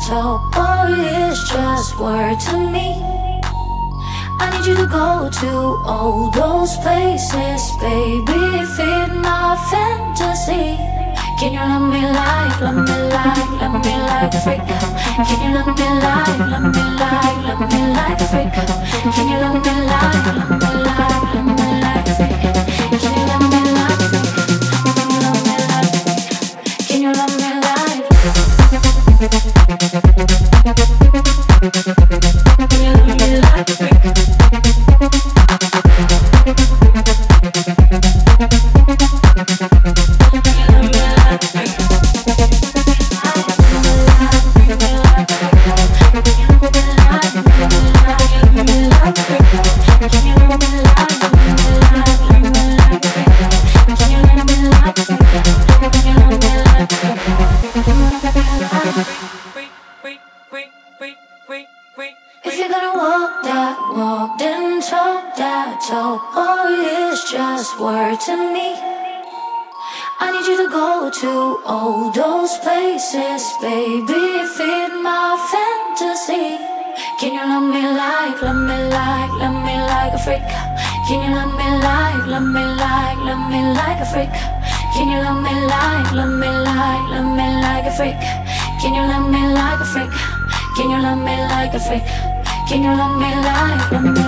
talk, or it's just word to me. I need you to go to all those places, baby, feed my fantasy. Can you love me like, love me like, love me like a freak? Can you love me like, love me like, love me like a freak? Can you love me like, love me like, love me like a freak? Can you love me like a freak? Can you love me like a freak? Can you love me like? Can you love me like a freak? If you're gonna walk that walk, then talk that talk, or it's just word to me. I need you to go to all those places, baby, feed my fantasy. Can you love me like, love me like, love me like a freak? Can you love me like, love me like, love me like a freak? Can you love me like, love me like, love me like a freak? Can you love me like a freak? Can you love me like a freak? Can you love me like, love me